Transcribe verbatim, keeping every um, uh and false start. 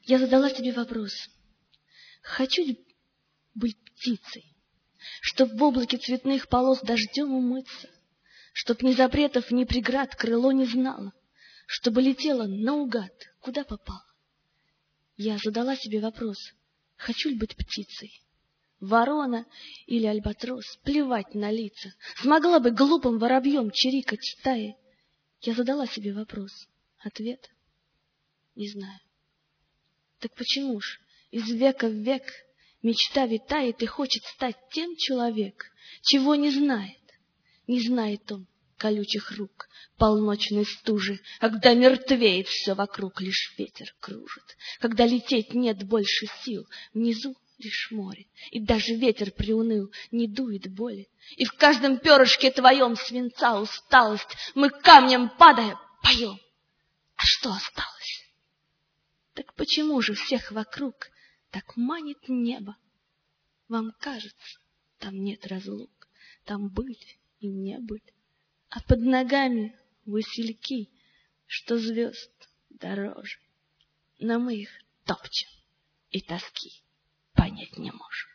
Я задала себе вопрос: хочу ли быть птицей, чтоб в облаке цветных полос дождем умыться, чтоб ни запретов, ни преград крыло не знало, чтобы летела наугад, куда попало? Я задала себе вопрос: хочу ли быть птицей, ворона или альбатрос, плевать на лица, смогла бы глупым воробьем чирикать в стае? Я задала себе вопрос, ответ не знаю. Так почему ж из века в век мечта витает и хочет стать тем человек, чего не знает, не знает он колючих рук, полночной стужи, когда мертвеет все вокруг, лишь ветер кружит, когда лететь нет больше сил, внизу лишь море, и даже ветер приуныл, не дует боли, и в каждом перышке твоем свинца усталость, мы камнем падая поем. А что осталось? Так почему же всех вокруг так манит небо? Вам кажется, там нет разлук, там быль и не быль, а под ногами васильки, что звезд дороже. Но мы их топчем и тоски понять не можем.